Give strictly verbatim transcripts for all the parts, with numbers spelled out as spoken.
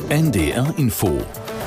N D R Info.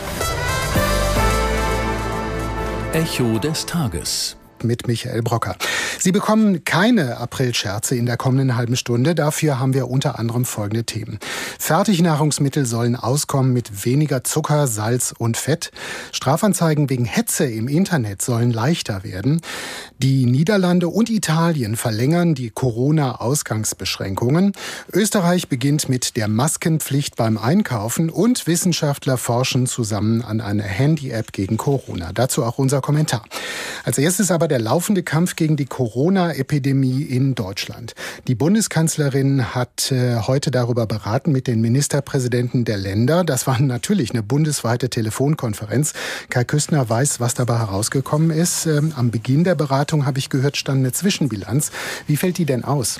Echo des Tages. Mit Michael Brocker. Sie bekommen keine Aprilscherze in der kommenden halben Stunde. Dafür haben wir unter anderem folgende Themen. Fertignahrungsmittel sollen auskommen mit weniger Zucker, Salz und Fett. Strafanzeigen wegen Hetze im Internet sollen leichter werden. Die Niederlande und Italien verlängern die Corona-Ausgangsbeschränkungen. Österreich beginnt mit der Maskenpflicht beim Einkaufen und Wissenschaftler forschen zusammen an einer Handy-App gegen Corona. Dazu auch unser Kommentar. Als erstes aber der laufende Kampf gegen die Corona-Epidemie in Deutschland. Die Bundeskanzlerin hat äh, heute darüber beraten mit den Ministerpräsidenten der Länder. Das war natürlich eine bundesweite Telefonkonferenz. Kai Küstner weiß, was dabei herausgekommen ist. Ähm, am Beginn der Beratung, habe ich gehört, stand eine Zwischenbilanz. Wie fällt die denn aus?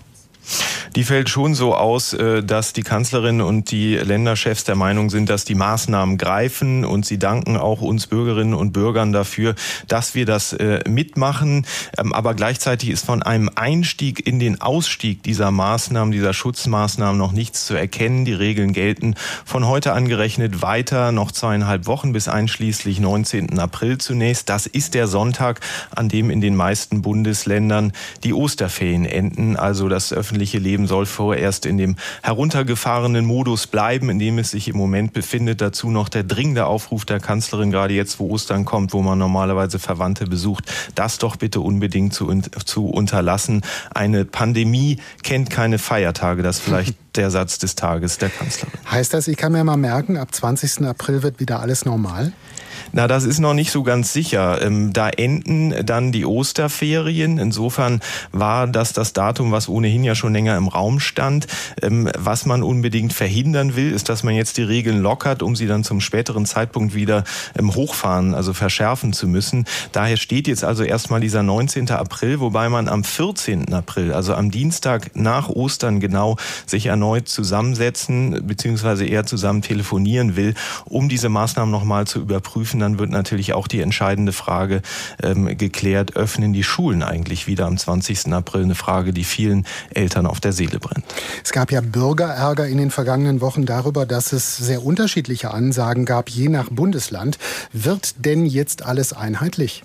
Die fällt schon so aus, dass die Kanzlerin und die Länderchefs der Meinung sind, dass die Maßnahmen greifen, und sie danken auch uns Bürgerinnen und Bürgern dafür, dass wir das mitmachen. Aber gleichzeitig ist von einem Einstieg in den Ausstieg dieser Maßnahmen, dieser Schutzmaßnahmen noch nichts zu erkennen. Die Regeln gelten von heute angerechnet weiter noch zweieinhalb Wochen bis einschließlich neunzehnten April zunächst. Das ist der Sonntag, an dem in den meisten Bundesländern die Osterferien enden, also das öffentliche Leben soll vorerst in dem heruntergefahrenen Modus bleiben, in dem es sich im Moment befindet. Dazu noch der dringende Aufruf der Kanzlerin, gerade jetzt, wo Ostern kommt, wo man normalerweise Verwandte besucht, das doch bitte unbedingt zu, zu unterlassen. Eine Pandemie kennt keine Feiertage, das ist vielleicht der Satz des Tages der Kanzlerin. Heißt das, ich kann mir mal merken, ab zwanzigsten April wird wieder alles normal? Na, das ist noch nicht so ganz sicher. Da enden dann die Osterferien. Insofern war das das Datum, was ohnehin ja schon länger im Raum stand. Was man unbedingt verhindern will, ist, dass man jetzt die Regeln lockert, um sie dann zum späteren Zeitpunkt wieder hochfahren, also verschärfen zu müssen. Daher steht jetzt also erstmal dieser neunzehnten April, wobei man am vierzehnten April, also am Dienstag nach Ostern genau, sich erneut zusammensetzen bzw. eher zusammen telefonieren will, um diese Maßnahmen nochmal zu überprüfen. Dann wird natürlich auch die entscheidende Frage ähm, geklärt, öffnen die Schulen eigentlich wieder am zwanzigsten April? Eine Frage, die vielen Eltern auf der Seele brennt. Es gab ja Bürgerärger in den vergangenen Wochen darüber, dass es sehr unterschiedliche Ansagen gab, je nach Bundesland. Wird denn jetzt alles einheitlich?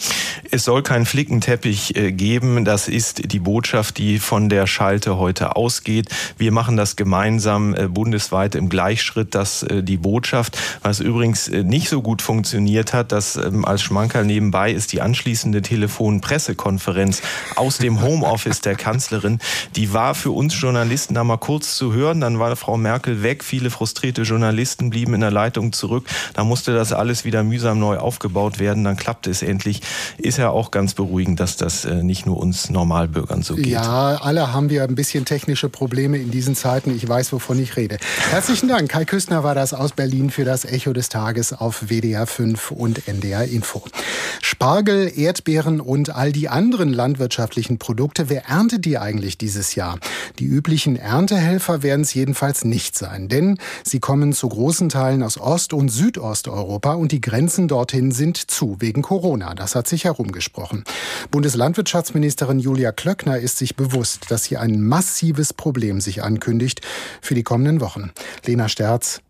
Es soll keinen Flickenteppich geben. Das ist die Botschaft, die von der Schalte heute ausgeht. Wir machen das gemeinsam bundesweit im Gleichschritt. Das die Botschaft. Was übrigens nicht so gut funktioniert hat, das als Schmankerl nebenbei ist die anschließende Telefonpressekonferenz aus dem Homeoffice der Kanzlerin. Die war für uns Journalisten da mal kurz zu hören. Dann war Frau Merkel weg. Viele frustrierte Journalisten blieben in der Leitung zurück. Da musste das alles wieder mühsam neu aufgebaut werden. Dann klappte es endlich. Ist ja auch ganz beruhigend, dass das nicht nur uns Normalbürgern so geht. Ja, alle haben wir ein bisschen technische Probleme in diesen Zeiten. Ich weiß, wovon ich rede. Herzlichen Dank. Kai Küstner war das aus Berlin für das Echo des Tages auf W D R fünf und N D R Info. Spargel, Erdbeeren und all die anderen landwirtschaftlichen Produkte, wer erntet die eigentlich dieses Jahr? Die üblichen Erntehelfer werden es jedenfalls nicht sein, denn sie kommen zu großen Teilen aus Ost- und Südosteuropa und die Grenzen dorthin sind zu wegen Corona. Das hat sich herumgesprochen. Bundeslandwirtschaftsministerin Julia Klöckner ist sich bewusst, dass hier ein massives Problem sich ankündigt für die kommenden Wochen. Lena Sterz.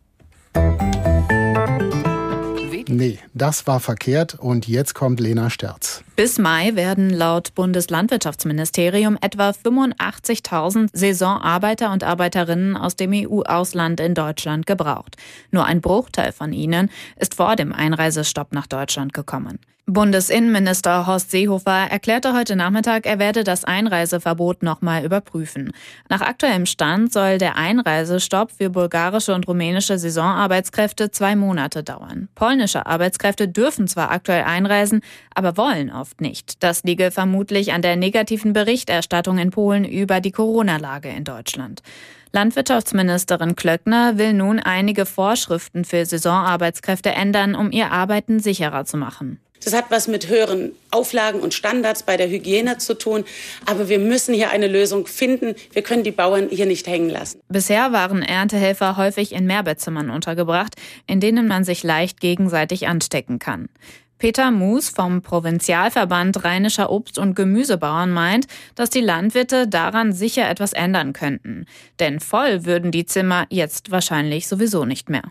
Nee, das war verkehrt und jetzt kommt Lena Sterz. Bis Mai werden laut Bundeslandwirtschaftsministerium etwa fünfundachtzigtausend Saisonarbeiter und Arbeiterinnen aus dem E U-Ausland in Deutschland gebraucht. Nur ein Bruchteil von ihnen ist vor dem Einreisestopp nach Deutschland gekommen. Bundesinnenminister Horst Seehofer erklärte heute Nachmittag, er werde das Einreiseverbot nochmal überprüfen. Nach aktuellem Stand soll der Einreisestopp für bulgarische und rumänische Saisonarbeitskräfte zwei Monate dauern. Polnische Arbeitskräfte dürfen zwar aktuell einreisen, aber wollen oft nicht. Das liege vermutlich an der negativen Berichterstattung in Polen über die Corona-Lage in Deutschland. Landwirtschaftsministerin Klöckner will nun einige Vorschriften für Saisonarbeitskräfte ändern, um ihr Arbeiten sicherer zu machen. Das hat was mit höheren Auflagen und Standards bei der Hygiene zu tun. Aber wir müssen hier eine Lösung finden. Wir können die Bauern hier nicht hängen lassen. Bisher waren Erntehelfer häufig in Mehrbettzimmern untergebracht, in denen man sich leicht gegenseitig anstecken kann. Peter Mus vom Provinzialverband Rheinischer Obst- und Gemüsebauern meint, dass die Landwirte daran sicher etwas ändern könnten. Denn voll würden die Zimmer jetzt wahrscheinlich sowieso nicht mehr.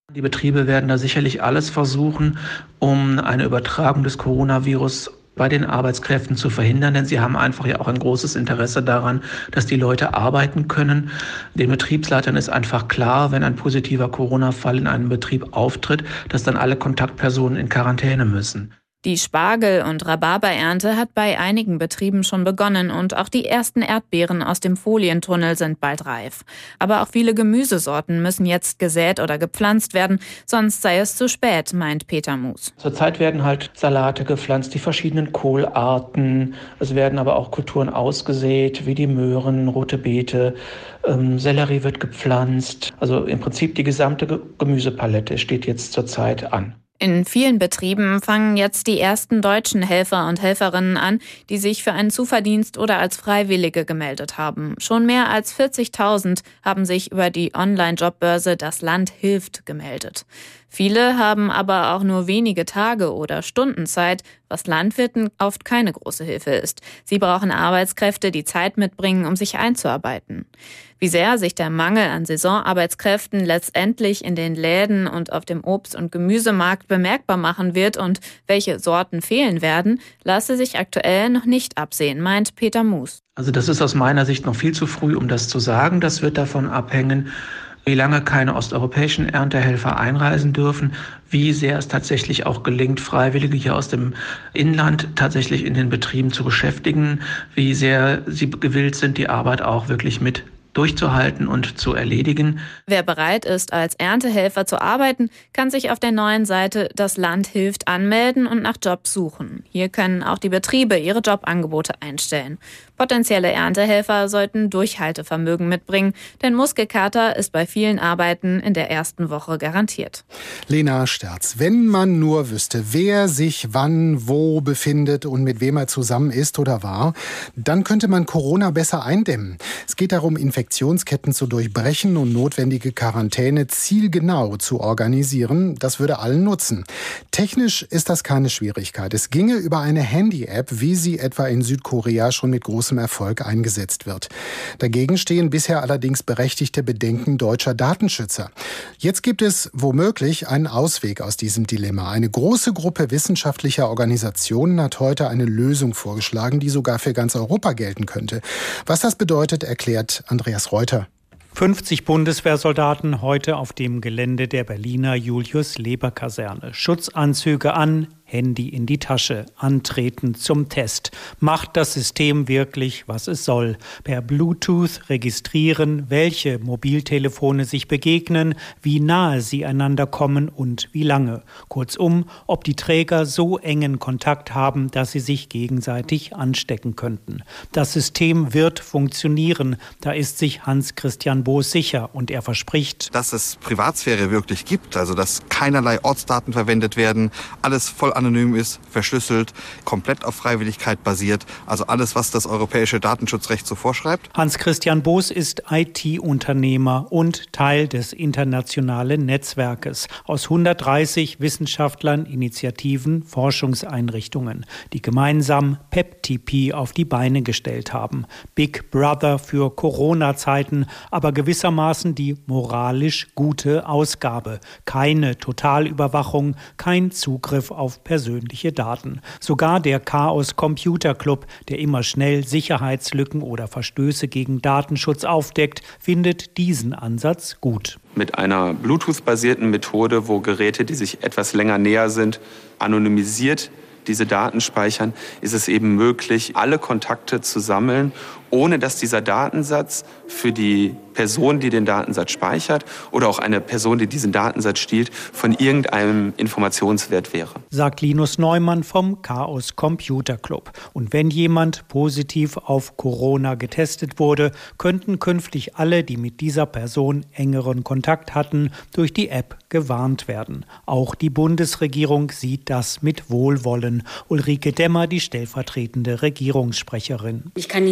Die Betriebe werden da sicherlich alles versuchen, um eine Übertragung des Coronavirus bei den Arbeitskräften zu verhindern, denn sie haben einfach ja auch ein großes Interesse daran, dass die Leute arbeiten können. Den Betriebsleitern ist einfach klar, wenn ein positiver Corona-Fall in einem Betrieb auftritt, dass dann alle Kontaktpersonen in Quarantäne müssen. Die Spargel- und Rhabarberernte hat bei einigen Betrieben schon begonnen und auch die ersten Erdbeeren aus dem Folientunnel sind bald reif. Aber auch viele Gemüsesorten müssen jetzt gesät oder gepflanzt werden, sonst sei es zu spät, meint Peter Mus. Zurzeit werden halt Salate gepflanzt, die verschiedenen Kohlarten. Es werden aber auch Kulturen ausgesät, wie die Möhren, rote Beete, ähm, Sellerie wird gepflanzt. Also im Prinzip die gesamte Gemüsepalette steht jetzt zurzeit an. In vielen Betrieben fangen jetzt die ersten deutschen Helfer und Helferinnen an, die sich für einen Zuverdienst oder als Freiwillige gemeldet haben. Schon mehr als vierzigtausend haben sich über die Online-Jobbörse Das Land hilft gemeldet. Viele haben aber auch nur wenige Tage oder Stunden Zeit, was Landwirten oft keine große Hilfe ist. Sie brauchen Arbeitskräfte, die Zeit mitbringen, um sich einzuarbeiten. Wie sehr sich der Mangel an Saisonarbeitskräften letztendlich in den Läden und auf dem Obst- und Gemüsemarkt bemerkbar machen wird und welche Sorten fehlen werden, lasse sich aktuell noch nicht absehen, meint Peter Mus. Also das ist aus meiner Sicht noch viel zu früh, um das zu sagen. Das wird davon abhängen, wie lange keine osteuropäischen Erntehelfer einreisen dürfen, wie sehr es tatsächlich auch gelingt, Freiwillige hier aus dem Inland tatsächlich in den Betrieben zu beschäftigen, wie sehr sie gewillt sind, die Arbeit auch wirklich mit durchzuhalten und zu erledigen. Wer bereit ist, als Erntehelfer zu arbeiten, kann sich auf der neuen Seite Das Land hilft anmelden und nach Jobs suchen. Hier können auch die Betriebe ihre Jobangebote einstellen. Potenzielle Erntehelfer sollten Durchhaltevermögen mitbringen, denn Muskelkater ist bei vielen Arbeiten in der ersten Woche garantiert. Lena Sterz, wenn man nur wüsste, wer sich wann wo befindet und mit wem er zusammen ist oder war, dann könnte man Corona besser eindämmen. Es geht darum, Infektionsketten zu durchbrechen und notwendige Quarantäne zielgenau zu organisieren. Das würde allen nutzen. Technisch ist das keine Schwierigkeit. Es ginge über eine Handy-App, wie sie etwa in Südkorea schon mit großem Erfolg eingesetzt wird. Dagegen stehen bisher allerdings berechtigte Bedenken deutscher Datenschützer. Jetzt gibt es womöglich einen Ausweg aus diesem Dilemma. Eine große Gruppe wissenschaftlicher Organisationen hat heute eine Lösung vorgeschlagen, die sogar für ganz Europa gelten könnte. Was das bedeutet, erklärt Andreas Reuter. fünfzig Bundeswehrsoldaten heute auf dem Gelände der Berliner Julius-Leber-Kaserne. Schutzanzüge an, Handy in die Tasche, antreten zum Test. Macht das System wirklich, was es soll? Per Bluetooth registrieren, welche Mobiltelefone sich begegnen, wie nahe sie einander kommen und wie lange. Kurzum, ob die Träger so engen Kontakt haben, dass sie sich gegenseitig anstecken könnten. Das System wird funktionieren, da ist sich Hans-Christian Boos sicher und er verspricht, dass es Privatsphäre wirklich gibt, also dass keinerlei Ortsdaten verwendet werden, alles voll anonym ist, verschlüsselt, komplett auf Freiwilligkeit basiert, also alles, was das europäische Datenschutzrecht so vorschreibt. Hans-Christian Boos ist I T-Unternehmer und Teil des internationalen Netzwerkes aus hundertdreißig Wissenschaftlern, Initiativen, Forschungseinrichtungen, die gemeinsam P E P T P auf die Beine gestellt haben. Big Brother für Corona-Zeiten, aber gewissermaßen die moralisch gute Ausgabe. Keine Totalüberwachung, kein Zugriff auf persönliche Daten. Sogar der Chaos Computer Club, der immer schnell Sicherheitslücken oder Verstöße gegen Datenschutz aufdeckt, findet diesen Ansatz gut. Mit einer Bluetooth-basierten Methode, wo Geräte, die sich etwas länger näher sind, anonymisiert diese Daten speichern, ist es eben möglich, alle Kontakte zu sammeln, ohne dass dieser Datensatz für die Person, die den Datensatz speichert oder auch eine Person, die diesen Datensatz stiehlt, von irgendeinem Informationswert wäre. Sagt Linus Neumann vom Chaos Computer Club. Und wenn jemand positiv auf Corona getestet wurde, könnten künftig alle, die mit dieser Person engeren Kontakt hatten, durch die App gewarnt werden. Auch die Bundesregierung sieht das mit Wohlwollen. Ulrike Demmer, die stellvertretende Regierungssprecherin. Ich kann Ihnen hier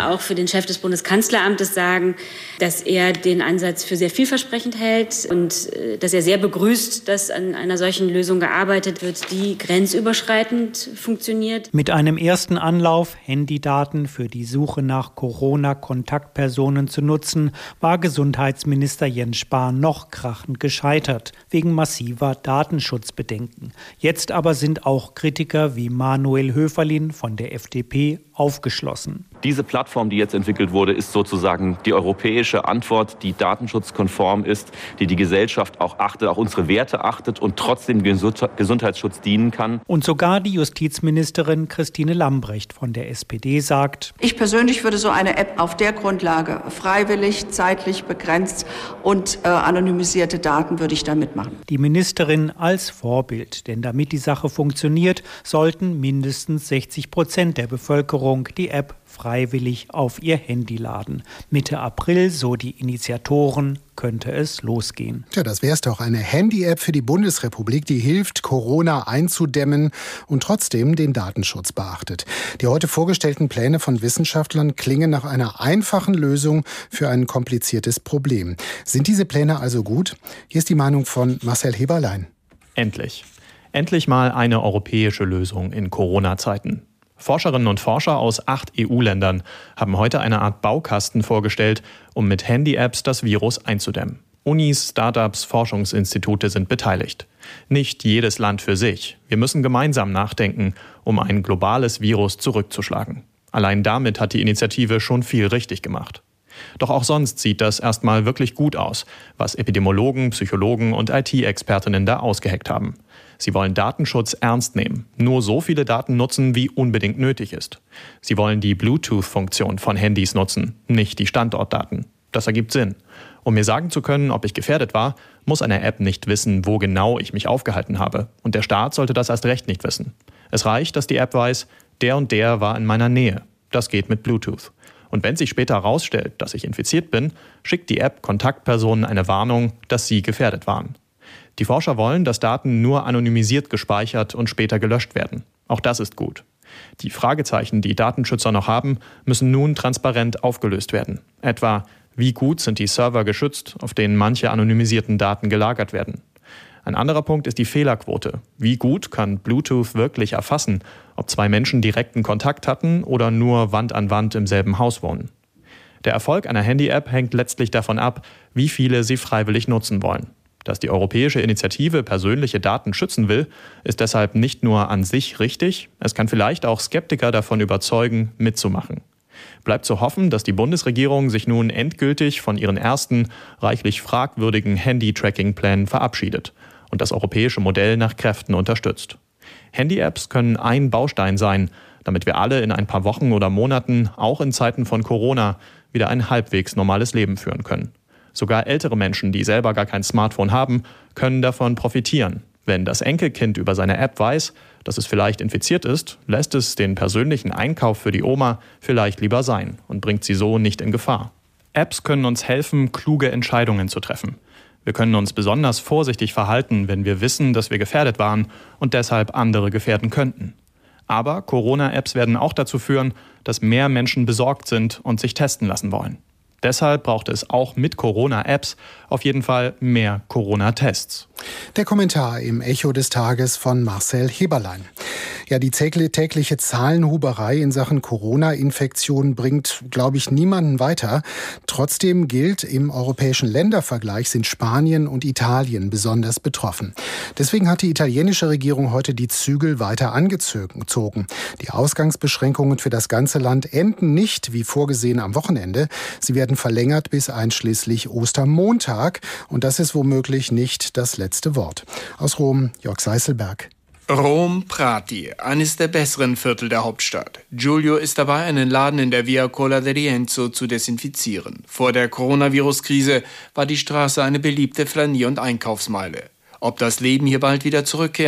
ja auch für den Chef des Bundeskanzleramtes sagen, dass er den Ansatz für sehr vielversprechend hält und dass er sehr begrüßt, dass an einer solchen Lösung gearbeitet wird, die grenzüberschreitend funktioniert. Mit einem ersten Anlauf, Handydaten für die Suche nach Corona-Kontaktpersonen zu nutzen, war Gesundheitsminister Jens Spahn noch krachend gescheitert, wegen massiver Datenschutzbedenken. Jetzt aber sind auch Kritiker wie Manuel Höferlin von der F D P aufgeschlossen. Diese Plattform, die jetzt entwickelt wurde, ist sozusagen die europäische Antwort, die datenschutzkonform ist, die die Gesellschaft auch achtet, auch unsere Werte achtet und trotzdem Gesundheitsschutz dienen kann. Und sogar die Justizministerin Christine Lambrecht von der S P D sagt: Ich persönlich würde so eine App auf der Grundlage freiwillig, zeitlich begrenzt und äh, anonymisierte Daten würde ich da mitmachen. Die Ministerin als Vorbild, denn damit die Sache funktioniert, sollten mindestens sechzig Prozent der Bevölkerung die App freiwillig auf ihr Handy laden. Mitte April, so die Initiatoren, könnte es losgehen. Ja, das wäre es doch. Eine Handy-App für die Bundesrepublik, die hilft, Corona einzudämmen und trotzdem den Datenschutz beachtet. Die heute vorgestellten Pläne von Wissenschaftlern klingen nach einer einfachen Lösung für ein kompliziertes Problem. Sind diese Pläne also gut? Hier ist die Meinung von Marcel Heberlein. Endlich. Endlich mal eine europäische Lösung in Corona-Zeiten. Forscherinnen und Forscher aus acht E U-Ländern haben heute eine Art Baukasten vorgestellt, um mit Handy-Apps das Virus einzudämmen. Unis, Startups, Forschungsinstitute sind beteiligt. Nicht jedes Land für sich. Wir müssen gemeinsam nachdenken, um ein globales Virus zurückzuschlagen. Allein damit hat die Initiative schon viel richtig gemacht. Doch auch sonst sieht das erstmal wirklich gut aus, was Epidemiologen, Psychologen und I T-Expertinnen da ausgeheckt haben. Sie wollen Datenschutz ernst nehmen, nur so viele Daten nutzen, wie unbedingt nötig ist. Sie wollen die Bluetooth-Funktion von Handys nutzen, nicht die Standortdaten. Das ergibt Sinn. Um mir sagen zu können, ob ich gefährdet war, muss eine App nicht wissen, wo genau ich mich aufgehalten habe. Und der Staat sollte das erst recht nicht wissen. Es reicht, dass die App weiß, der und der war in meiner Nähe. Das geht mit Bluetooth. Und wenn sich später herausstellt, dass ich infiziert bin, schickt die App Kontaktpersonen eine Warnung, dass sie gefährdet waren. Die Forscher wollen, dass Daten nur anonymisiert gespeichert und später gelöscht werden. Auch das ist gut. Die Fragezeichen, die Datenschützer noch haben, müssen nun transparent aufgelöst werden. Etwa, wie gut sind die Server geschützt, auf denen manche anonymisierten Daten gelagert werden? Ein anderer Punkt ist die Fehlerquote. Wie gut kann Bluetooth wirklich erfassen, ob zwei Menschen direkten Kontakt hatten oder nur Wand an Wand im selben Haus wohnen? Der Erfolg einer Handy-App hängt letztlich davon ab, wie viele sie freiwillig nutzen wollen. Dass die europäische Initiative persönliche Daten schützen will, ist deshalb nicht nur an sich richtig, es kann vielleicht auch Skeptiker davon überzeugen, mitzumachen. Bleibt zu hoffen, dass die Bundesregierung sich nun endgültig von ihren ersten, reichlich fragwürdigen Handy-Tracking-Plänen verabschiedet und das europäische Modell nach Kräften unterstützt. Handy-Apps können ein Baustein sein, damit wir alle in ein paar Wochen oder Monaten, auch in Zeiten von Corona, wieder ein halbwegs normales Leben führen können. Sogar ältere Menschen, die selber gar kein Smartphone haben, können davon profitieren. Wenn das Enkelkind über seine App weiß, dass es vielleicht infiziert ist, lässt es den persönlichen Einkauf für die Oma vielleicht lieber sein und bringt sie so nicht in Gefahr. Apps können uns helfen, kluge Entscheidungen zu treffen. Wir können uns besonders vorsichtig verhalten, wenn wir wissen, dass wir gefährdet waren und deshalb andere gefährden könnten. Aber Corona-Apps werden auch dazu führen, dass mehr Menschen besorgt sind und sich testen lassen wollen. Deshalb braucht es auch mit Corona-Apps auf jeden Fall mehr Corona-Tests. Der Kommentar im Echo des Tages von Marcel Heberlein. Ja, die tägliche Zahlenhuberei in Sachen Corona-Infektion bringt, glaube ich, niemanden weiter. Trotzdem gilt, im europäischen Ländervergleich sind Spanien und Italien besonders betroffen. Deswegen hat die italienische Regierung heute die Zügel weiter angezogen. Die Ausgangsbeschränkungen für das ganze Land enden nicht, wie vorgesehen, am Wochenende. Sie werden verlängert bis einschließlich Ostermontag. Und das ist womöglich nicht das letzte Wort. Aus Rom, Jörg Seißelberg. Rom Prati, eines der besseren Viertel der Hauptstadt. Giulio ist dabei, einen Laden in der Via Cola de Rienzo zu desinfizieren. Vor der Coronavirus-Krise war die Straße eine beliebte Flanier- und Einkaufsmeile. Ob das Leben hier bald wieder zurückkehrt,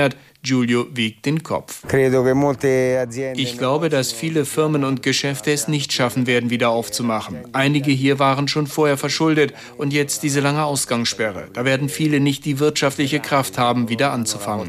Giulio wiegt den Kopf. Ich glaube, dass viele Firmen und Geschäfte es nicht schaffen werden, wieder aufzumachen. Einige hier waren schon vorher verschuldet und jetzt diese lange Ausgangssperre. Da werden viele nicht die wirtschaftliche Kraft haben, wieder anzufangen.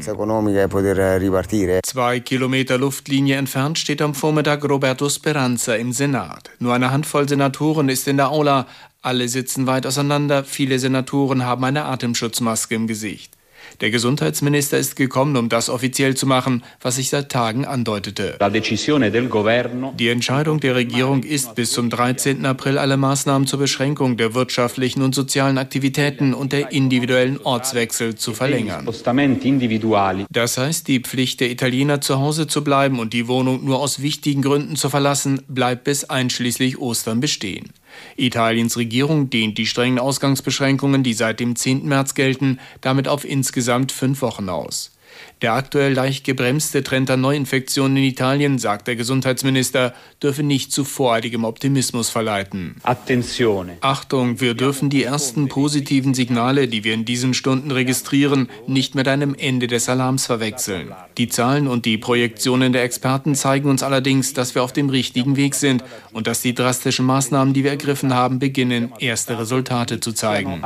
Zwei Kilometer Luftlinie entfernt steht am Vormittag Roberto Speranza im Senat. Nur eine Handvoll Senatoren ist in der Aula. Alle sitzen weit auseinander. Viele Senatoren haben eine Atemschutzmaske im Gesicht. Der Gesundheitsminister ist gekommen, um das offiziell zu machen, was sich seit Tagen andeutete. Die Entscheidung der Regierung ist, bis zum dreizehnten April alle Maßnahmen zur Beschränkung der wirtschaftlichen und sozialen Aktivitäten und der individuellen Ortswechsel zu verlängern. Das heißt, die Pflicht der Italiener, zu Hause zu bleiben und die Wohnung nur aus wichtigen Gründen zu verlassen, bleibt bis einschließlich Ostern bestehen. Italiens Regierung dehnt die strengen Ausgangsbeschränkungen, die seit dem zehnten März gelten, damit auf insgesamt fünf Wochen aus. Der aktuell leicht gebremste Trend an Neuinfektionen in Italien, sagt der Gesundheitsminister, dürfe nicht zu voreiligem Optimismus verleiten. Attenzione. Achtung, wir dürfen die ersten positiven Signale, die wir in diesen Stunden registrieren, nicht mit einem Ende des Alarms verwechseln. Die Zahlen und die Projektionen der Experten zeigen uns allerdings, dass wir auf dem richtigen Weg sind und dass die drastischen Maßnahmen, die wir ergriffen haben, beginnen, erste Resultate zu zeigen.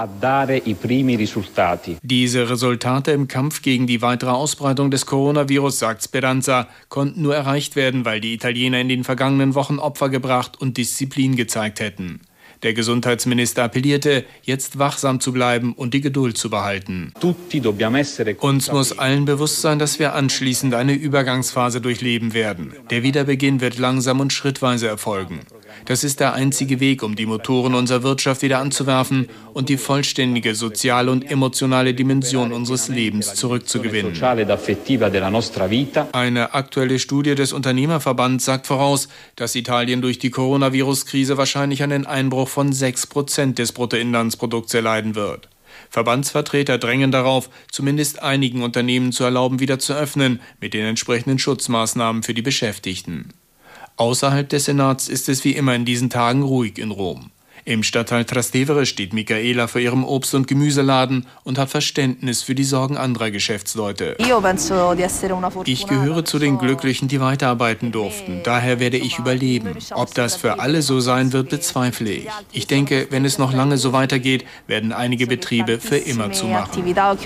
Diese Resultate im Kampf gegen die weitere Ausbreitung des Coronavirus, sagt Speranza, konnten nur erreicht werden, weil die Italiener in den vergangenen Wochen Opfer gebracht und Disziplin gezeigt hätten. Der Gesundheitsminister appellierte, jetzt wachsam zu bleiben und die Geduld zu behalten. Uns muss allen bewusst sein, dass wir anschließend eine Übergangsphase durchleben werden. Der Wiederbeginn wird langsam und schrittweise erfolgen. Das ist der einzige Weg, um die Motoren unserer Wirtschaft wieder anzuwerfen und die vollständige soziale und emotionale Dimension unseres Lebens zurückzugewinnen. Eine aktuelle Studie des Unternehmerverbands sagt voraus, dass Italien durch die Coronavirus-Krise wahrscheinlich einen Einbruch von sechs Prozent des Bruttoinlandsprodukts erleiden wird. Verbandsvertreter drängen darauf, zumindest einigen Unternehmen zu erlauben, wieder zu öffnen, mit den entsprechenden Schutzmaßnahmen für die Beschäftigten. Außerhalb des Senats ist es wie immer in diesen Tagen ruhig in Rom. Im Stadtteil Trastevere steht Michaela vor ihrem Obst- und Gemüseladen und hat Verständnis für die Sorgen anderer Geschäftsleute. Ich gehöre zu den Glücklichen, die weiterarbeiten durften. Daher werde ich überleben. Ob das für alle so sein wird, bezweifle ich. Ich denke, wenn es noch lange so weitergeht, werden einige Betriebe für immer zumachen.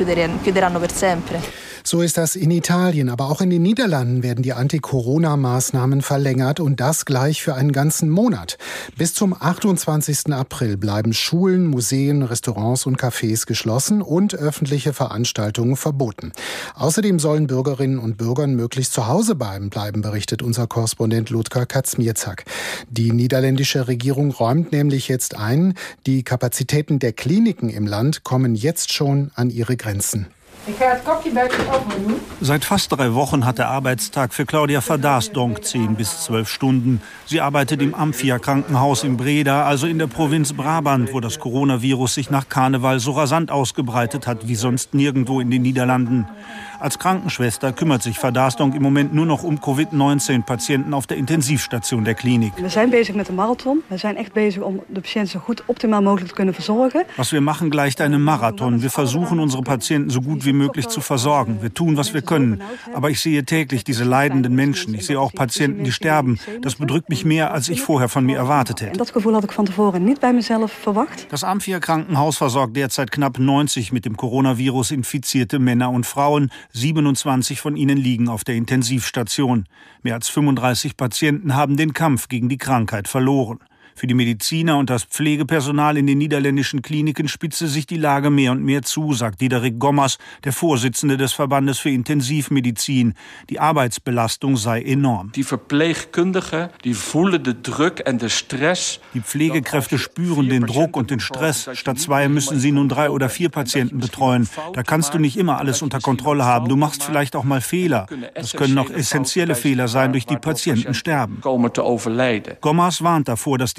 So ist das in Italien, aber auch in den Niederlanden werden die Anti-Corona-Maßnahmen verlängert und das gleich für einen ganzen Monat. Bis zum achtundzwanzigsten April bleiben Schulen, Museen, Restaurants und Cafés geschlossen und öffentliche Veranstaltungen verboten. Außerdem sollen Bürgerinnen und Bürger möglichst zu Hause bleiben, berichtet unser Korrespondent Ludger Kaczmierzak. Die niederländische Regierung räumt nämlich jetzt ein, die Kapazitäten der Kliniken im Land kommen jetzt schon an ihre Grenzen. Ich ga het kopje bij het open doen. Seit fast drei Wochen hat der Arbeitstag für Claudia Verdaasdonk zehn bis zwölf Stunden. Sie arbeitet im Amphia-Krankenhaus in Breda, also in der Provinz Brabant, wo das Coronavirus sich nach Karneval so rasant ausgebreitet hat wie sonst nirgendwo in den Niederlanden. Als Krankenschwester kümmert sich Verdaasdonk im Moment nur noch um Covid neunzehn Patienten auf der Intensivstation der Klinik. Wir sind bezig mit dem Marathon. Wir sind echt bezig, um die Patienten so gut optimal möglich zu können versorgen. Was wir machen, gleicht einem Marathon. Wir versuchen, unsere Patienten so gut wie möglich zu versorgen. Wir tun, was wir können. Aber ich sehe täglich diese leidenden Menschen. Ich sehe auch Patienten, die sterben. Das bedrückt mich mehr, als ich vorher von mir erwartet hätte. Das Gefühl hatte ich von tevoren nicht bei mezelf verwacht. Das Amphia-Krankenhaus versorgt derzeit knapp neunzig mit dem Coronavirus infizierte Männer und Frauen. siebenundzwanzig von ihnen liegen auf der Intensivstation. Mehr als fünfunddreißig Patienten haben den Kampf gegen die Krankheit verloren. Für die Mediziner und das Pflegepersonal in den niederländischen Kliniken spitze sich die Lage mehr und mehr zu, sagt Diederik Gommers, der Vorsitzende des Verbandes für Intensivmedizin. Die Arbeitsbelastung sei enorm. Die Verpfleegkundigen, die fühlen den Druck und den Stress. Die Pflegekräfte spüren den Druck und den Stress. Statt zwei müssen sie nun drei oder vier Patienten betreuen. Da kannst du nicht immer alles unter Kontrolle haben. Du machst vielleicht auch mal Fehler. Das können auch essentielle Fehler sein, durch die Patienten sterben. Gommers warnt davor, dass die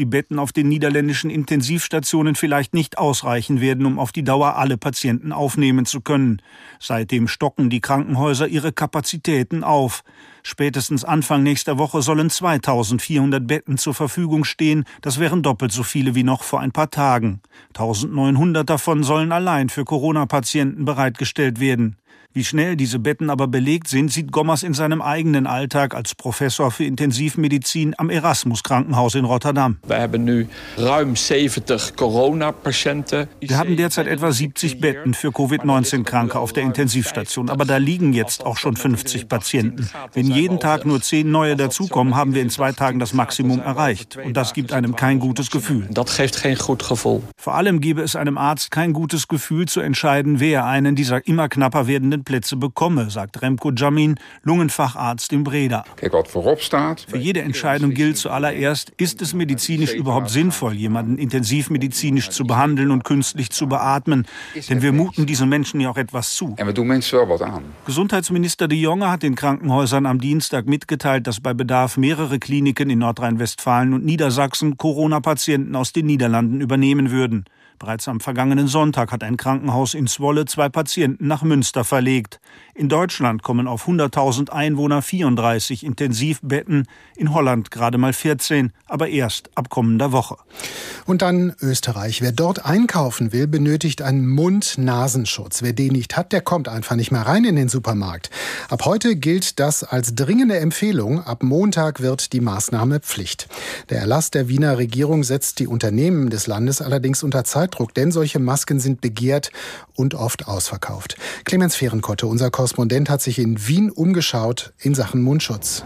die Betten auf den niederländischen Intensivstationen vielleicht nicht ausreichen werden, um auf die Dauer alle Patienten aufnehmen zu können. Seitdem stocken die Krankenhäuser ihre Kapazitäten auf. Spätestens Anfang nächster Woche sollen zweitausendvierhundert Betten zur Verfügung stehen. Das wären doppelt so viele wie noch vor ein paar Tagen. eintausendneunhundert davon sollen allein für Corona-Patienten bereitgestellt werden. Wie schnell diese Betten aber belegt sind, sieht Gommers in seinem eigenen Alltag als Professor für Intensivmedizin am Erasmus-Krankenhaus in Rotterdam. Wir haben nu ruim zeventig Corona-Patienten. Wir haben derzeit etwa siebzig Betten für Covid neunzehn Kranke auf der Intensivstation, aber da liegen jetzt auch schon fünfzig Patienten. Wenn jeden Tag nur zehn neue dazukommen, haben wir in zwei Tagen das Maximum erreicht. Und das gibt einem kein gutes Gefühl. Das geeft geen goed gevoel. Vor allem gebe es einem Arzt kein gutes Gefühl zu entscheiden, wer einen dieser immer knapper werdenden Plätze bekomme, sagt Remco Jamin, Lungenfacharzt in Breda. Für jede Entscheidung gilt zuallererst, ist es medizinisch überhaupt sinnvoll, jemanden intensivmedizinisch zu behandeln und künstlich zu beatmen? Denn wir muten diesen Menschen ja auch etwas zu. Gesundheitsminister De Jonge hat den Krankenhäusern am Dienstag mitgeteilt, dass bei Bedarf mehrere Kliniken in Nordrhein-Westfalen und Niedersachsen Corona-Patienten aus den Niederlanden übernehmen würden. Bereits am vergangenen Sonntag hat ein Krankenhaus in Zwolle zwei Patienten nach Münster verlegt. In Deutschland kommen auf hunderttausend Einwohner vierunddreißig Intensivbetten, in Holland gerade mal vierzehn, aber erst ab kommender Woche. Und dann Österreich. Wer dort einkaufen will, benötigt einen Mund-Nasenschutz. Wer den nicht hat, der kommt einfach nicht mehr rein in den Supermarkt. Ab heute gilt das als dringende Empfehlung. Ab Montag wird die Maßnahme Pflicht. Der Erlass der Wiener Regierung setzt die Unternehmen des Landes allerdings unter Zeitdruck, denn solche Masken sind begehrt und oft ausverkauft. Clemens Fehrenkotte, unser Korrespondent, hat sich in Wien umgeschaut in Sachen Mundschutz.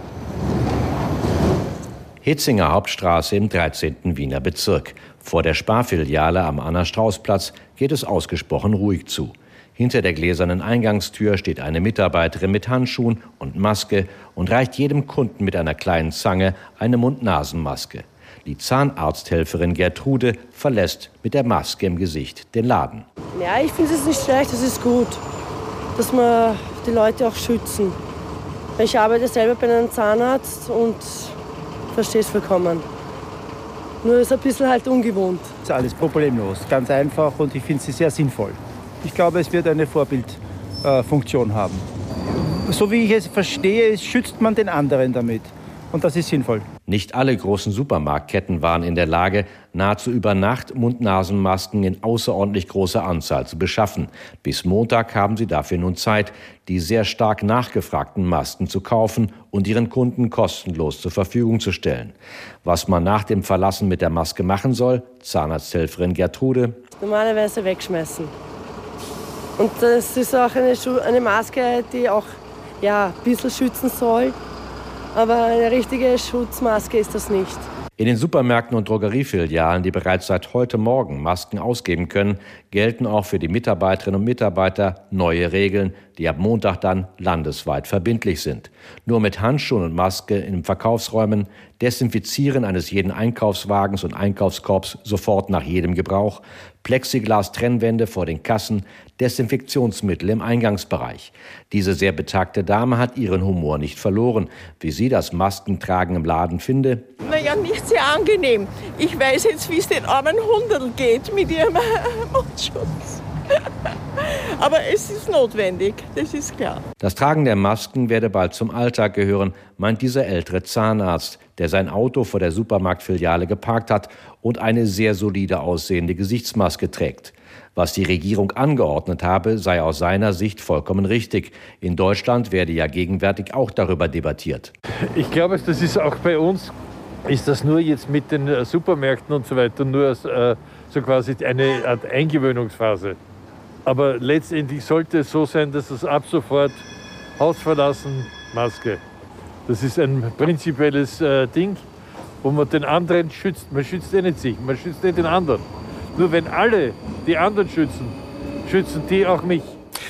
Hitzinger Hauptstraße im dreizehnten Wiener Bezirk. Vor der Sparfiliale am Anna-Strauß-Platz geht es ausgesprochen ruhig zu. Hinter der gläsernen Eingangstür steht eine Mitarbeiterin mit Handschuhen und Maske und reicht jedem Kunden mit einer kleinen Zange eine Mund-Nasen-Maske. Die Zahnarzthelferin Gertrude verlässt mit der Maske im Gesicht den Laden. Ja, ich finde es nicht schlecht, es ist gut, dass wir die Leute auch schützen. Ich arbeite selber bei einem Zahnarzt und verstehe es vollkommen. Nur ist ein bisschen halt ungewohnt. Das ist alles problemlos, ganz einfach, und ich finde es sehr sinnvoll. Ich glaube, es wird eine Vorbildfunktion haben. So wie ich es verstehe, schützt man den anderen damit. Und das ist sinnvoll. Nicht alle großen Supermarktketten waren in der Lage, nahezu über Nacht Mund-Nasen-Masken in außerordentlich großer Anzahl zu beschaffen. Bis Montag haben sie dafür nun Zeit, die sehr stark nachgefragten Masken zu kaufen und ihren Kunden kostenlos zur Verfügung zu stellen. Was man nach dem Verlassen mit der Maske machen soll, Zahnarzthelferin Gertrude: Normalerweise wegschmeißen. Und das ist auch eine, Schu- eine Maske, die auch ja, ein bisschen schützen soll. Aber eine richtige Schutzmaske ist das nicht. In den Supermärkten und Drogeriefilialen, die bereits seit heute Morgen Masken ausgeben können, gelten auch für die Mitarbeiterinnen und Mitarbeiter neue Regeln, die ab Montag dann landesweit verbindlich sind. Nur mit Handschuhen und Maske in den Verkaufsräumen, Desinfizieren eines jeden Einkaufswagens und Einkaufskorps sofort nach jedem Gebrauch, Plexiglas-Trennwände vor den Kassen, Desinfektionsmittel im Eingangsbereich. Diese sehr betagte Dame hat ihren Humor nicht verloren. Wie sie das Maskentragen im Laden finde: Naja, nicht sehr angenehm. Ich weiß jetzt, wie es den armen Hunderl geht mit ihrem Mundschutz. Aber es ist notwendig, das ist klar. Das Tragen der Masken werde bald zum Alltag gehören, meint dieser ältere Zahnarzt, der sein Auto vor der Supermarktfiliale geparkt hat und eine sehr solide aussehende Gesichtsmaske trägt. Was die Regierung angeordnet habe, sei aus seiner Sicht vollkommen richtig. In Deutschland werde ja gegenwärtig auch darüber debattiert. Ich glaube, das ist auch bei uns, ist das nur jetzt mit den Supermärkten und so weiter, nur äh, so quasi eine Art Eingewöhnungsphase. Aber letztendlich sollte es so sein, dass es ab sofort Haus verlassen, Maske. Das ist ein prinzipielles äh, Ding, wo man den anderen schützt. Man schützt ja nicht sich, man schützt nicht den anderen. Nur wenn alle die anderen schützen, schützen die auch mich.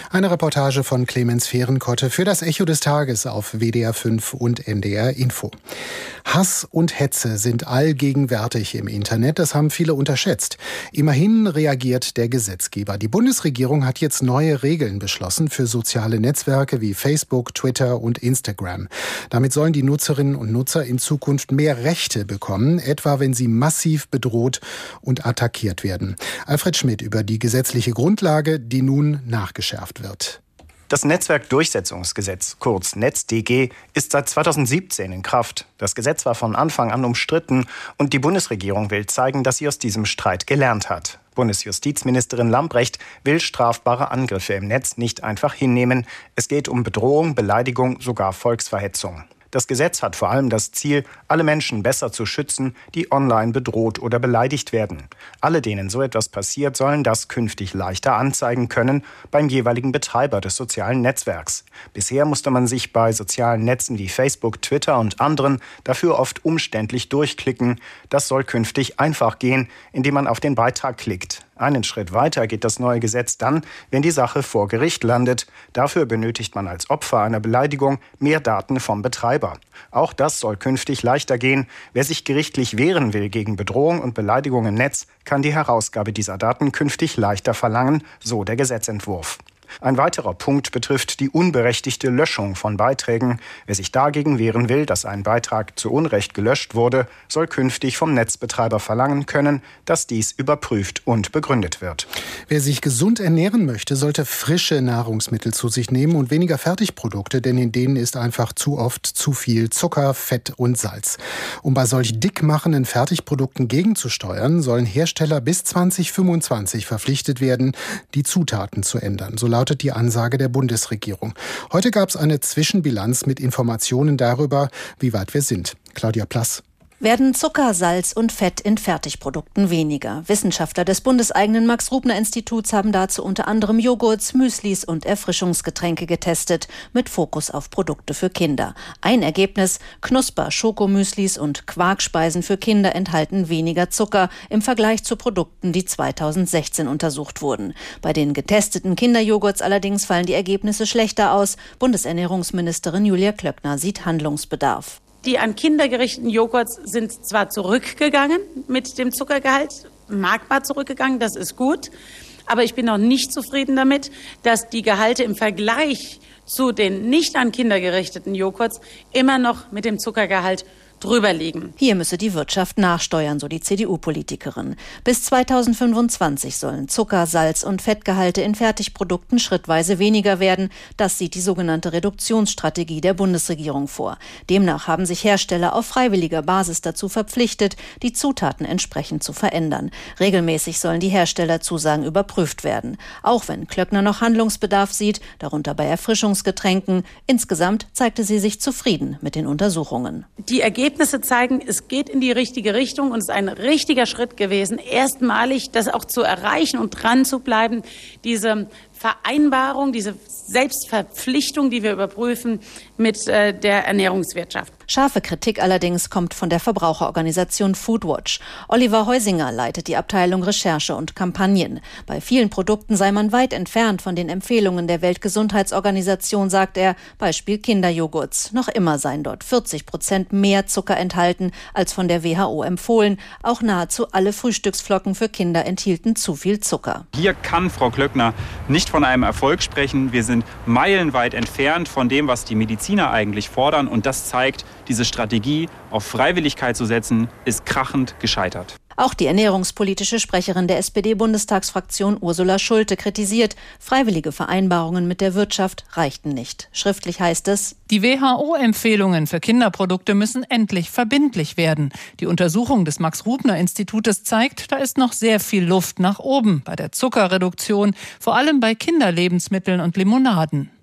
Eine Reportage von Clemens Fehrenkotte für das Echo des Tages auf W D R fünf und N D R Info. Hass und Hetze sind allgegenwärtig im Internet, das haben viele unterschätzt. Immerhin reagiert der Gesetzgeber. Die Bundesregierung hat jetzt neue Regeln beschlossen für soziale Netzwerke wie Facebook, Twitter und Instagram. Damit sollen die Nutzerinnen und Nutzer in Zukunft mehr Rechte bekommen, etwa wenn sie massiv bedroht und attackiert werden. Alfred Schmidt über die gesetzliche Grundlage, die nun nachgeschärft wird. Das Netzwerkdurchsetzungsgesetz, kurz NetzDG, ist seit zweitausendsiebzehn in Kraft. Das Gesetz war von Anfang an umstritten und die Bundesregierung will zeigen, dass sie aus diesem Streit gelernt hat. Bundesjustizministerin Lambrecht will strafbare Angriffe im Netz nicht einfach hinnehmen. Es geht um Bedrohung, Beleidigung, sogar Volksverhetzung. Das Gesetz hat vor allem das Ziel, alle Menschen besser zu schützen, die online bedroht oder beleidigt werden. Alle, denen so etwas passiert, sollen das künftig leichter anzeigen können beim jeweiligen Betreiber des sozialen Netzwerks. Bisher musste man sich bei sozialen Netzen wie Facebook, Twitter und anderen dafür oft umständlich durchklicken. Das soll künftig einfach gehen, indem man auf den Beitrag klickt. Einen Schritt weiter geht das neue Gesetz dann, wenn die Sache vor Gericht landet. Dafür benötigt man als Opfer einer Beleidigung mehr Daten vom Betreiber. Auch das soll künftig leichter gehen. Wer sich gerichtlich wehren will gegen Bedrohung und Beleidigung im Netz, kann die Herausgabe dieser Daten künftig leichter verlangen, so der Gesetzentwurf. Ein weiterer Punkt betrifft die unberechtigte Löschung von Beiträgen. Wer sich dagegen wehren will, dass ein Beitrag zu Unrecht gelöscht wurde, soll künftig vom Netzbetreiber verlangen können, dass dies überprüft und begründet wird. Wer sich gesund ernähren möchte, sollte frische Nahrungsmittel zu sich nehmen und weniger Fertigprodukte, denn in denen ist einfach zu oft zu viel Zucker, Fett und Salz. Um bei solch dickmachenden Fertigprodukten gegenzusteuern, sollen Hersteller bis zwanzig fünfundzwanzig verpflichtet werden, die Zutaten zu ändern. So lautet die Ansage der Bundesregierung. Heute gab es eine Zwischenbilanz mit Informationen darüber, wie weit wir sind. Claudia Plass. Werden Zucker, Salz und Fett in Fertigprodukten weniger. Wissenschaftler des bundeseigenen Max-Rubner-Instituts haben dazu unter anderem Joghurts, Müslis und Erfrischungsgetränke getestet, mit Fokus auf Produkte für Kinder. Ein Ergebnis: Knusper, Schokomüslis und Quarkspeisen für Kinder enthalten weniger Zucker im Vergleich zu Produkten, die zweitausendsechzehn untersucht wurden. Bei den getesteten Kinderjoghurts allerdings fallen die Ergebnisse schlechter aus. Bundesernährungsministerin Julia Klöckner sieht Handlungsbedarf. Die an Kinder gerichteten Joghurts sind zwar zurückgegangen mit dem Zuckergehalt, merkbar zurückgegangen, das ist gut. Aber ich bin noch nicht zufrieden damit, dass die Gehalte im Vergleich zu den nicht an Kinder gerichteten Joghurts immer noch mit dem Zuckergehalt drüber liegen. Hier müsse die Wirtschaft nachsteuern, so die C D U-Politikerin. Bis zweitausendfünfundzwanzig sollen Zucker, Salz und Fettgehalte in Fertigprodukten schrittweise weniger werden. Das sieht die sogenannte Reduktionsstrategie der Bundesregierung vor. Demnach haben sich Hersteller auf freiwilliger Basis dazu verpflichtet, die Zutaten entsprechend zu verändern. Regelmäßig sollen die Herstellerzusagen überprüft werden. Auch wenn Klöckner noch Handlungsbedarf sieht, darunter bei Erfrischungsgetränken. Insgesamt zeigte sie sich zufrieden mit den Untersuchungen. Die Ergebnisse Ergebnisse zeigen, es geht in die richtige Richtung und es ist ein richtiger Schritt gewesen, erstmalig das auch zu erreichen und dran zu bleiben, diese Vereinbarung, diese Selbstverpflichtung, die wir überprüfen, mit äh, der Ernährungswirtschaft. Scharfe Kritik allerdings kommt von der Verbraucherorganisation Foodwatch. Oliver Heusinger leitet die Abteilung Recherche und Kampagnen. Bei vielen Produkten sei man weit entfernt von den Empfehlungen der Weltgesundheitsorganisation, sagt er. Beispiel Kinderjoghurts. Noch immer seien dort vierzig Prozent mehr Zucker enthalten als von der W H O empfohlen. Auch nahezu alle Frühstücksflocken für Kinder enthielten zu viel Zucker. Hier kann Frau Klöckner nicht von einem Erfolg sprechen. Wir sind meilenweit entfernt von dem, was die Mediziner eigentlich fordern. Und das zeigt, diese Strategie auf Freiwilligkeit zu setzen, ist krachend gescheitert. Auch die ernährungspolitische Sprecherin der S P D-Bundestagsfraktion Ursula Schulte kritisiert, freiwillige Vereinbarungen mit der Wirtschaft reichten nicht. Schriftlich heißt es: Die W H O-Empfehlungen für Kinderprodukte müssen endlich verbindlich werden. Die Untersuchung des Max-Rubner-Institutes zeigt, da ist noch sehr viel Luft nach oben bei der Zuckerreduktion, vor allem bei Kinderlebensmitteln und Limonaden.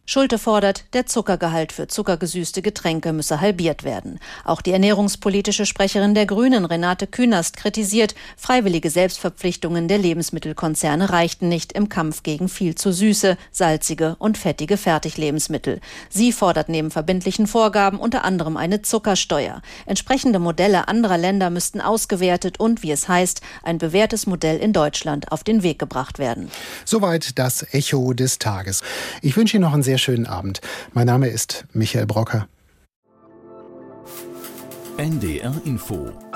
Schulte fordert, der Zuckergehalt für zuckergesüßte Getränke müsse halbiert werden. Auch die ernährungspolitische Sprecherin der Grünen, Renate Künast, kritisiert, freiwillige Selbstverpflichtungen der Lebensmittelkonzerne reichten nicht im Kampf gegen viel zu süße, salzige und fettige Fertiglebensmittel. Sie fordert neben verbindlichen Vorgaben unter anderem eine Zuckersteuer. Entsprechende Modelle anderer Länder müssten ausgewertet und, wie es heißt, ein bewährtes Modell in Deutschland auf den Weg gebracht werden. Soweit das Echo des Tages. Ich wünsche Ihnen noch einen sehr schönen Abend. Mein Name ist Michael Brocker. N D R Info